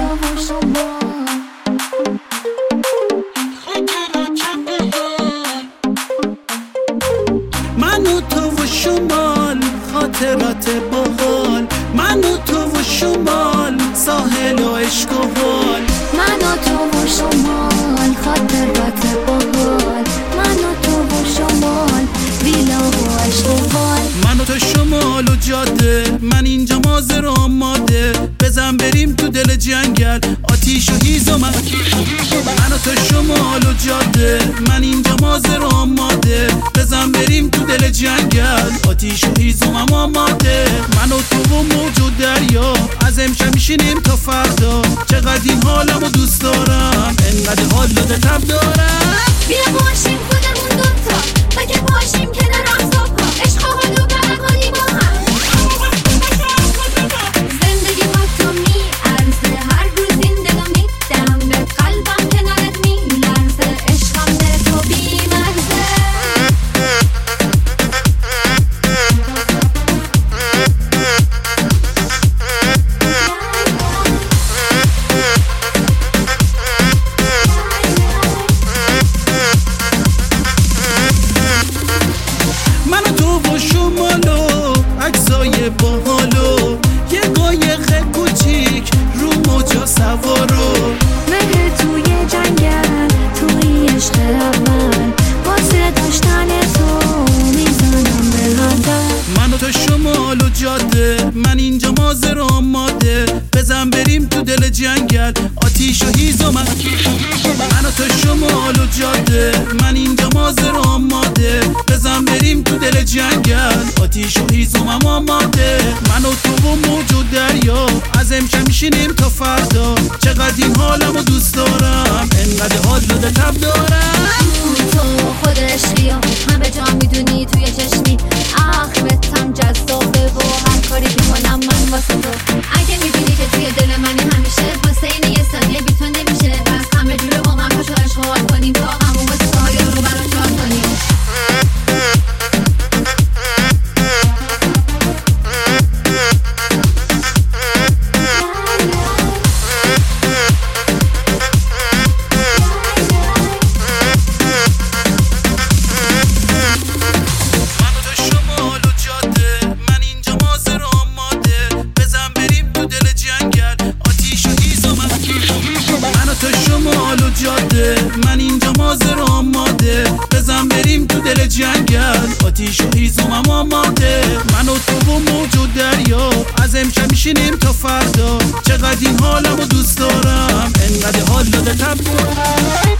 و شما. من و تو و شمال خاطرات باحال، من و تو و شمال ساحل و عشق و حال. من و تو و شمال خاطرات باحال، من و تو و شمال ویلا و عشق و حال. من و تو شمال و جاده، من اینجا مازر و آماده، بزن بریم تو دل جنگل آتیش و هیزم. من و تو شمال و جاده، من اینجا مازر و آماده، بزن بریم تو دل جنگل آتیش و هیزم آماده. من و تو و موج و دریا از امشب میشینیم تا فردا، چقدر این حالمو دوست دارم، انقدر حال داده تب دارم. بیا باشیم خودمون دوتا، مگه باشیم کنار آفتاب‌ها، عشق و حال و بهاری با هم. زندگی با تو میارزه، هر روز این دلو میدم به قلبم، کنارت میلرزه، عشقم دل تو بی‌مرزه. من و تو و شمالو عکسای باحالو، یه قایق کوچیک رو موجا سوارو. مهر توی جنگل، توی عشق اول، واسه داشتن تو میزنم به هدف. من و تو شمال و جاده، من اینجا مازر و آماده، بزن بریم تو دل جنگل آتیش و هیزم. من و تو شمال و جاده، من اینجا مازر و آماده، بزن بریم تو دل جنگل آتیش و هیزم آماده. من و تو و موج و دریا از امشب میشینیم تا فردا، چقدر این حالمو دوست دارم، انقدر حال داده تب دارم. تو خود عشقی و همه جا میدونی توی چشمی، آخرتم جذابه و هر کاری میکنم من واسه تو. اگه میبینی که توی دل منی همیشه، واسه این یه ثانیه بی تو نمیشه، بس همه جوره با من پاشو عشق و حال کنیم تا همون واسه های رو برام شاد کنیم. شمال و جاده، من اینجا مازر و آماده، بزن بریم تو دل جنگل آتیش و هیزم آماده. من و تو و موج و دریا از امشب میشینیم تا فردا، چقدر این حالمو دوست دارم، انقدر حال داده تب دارم.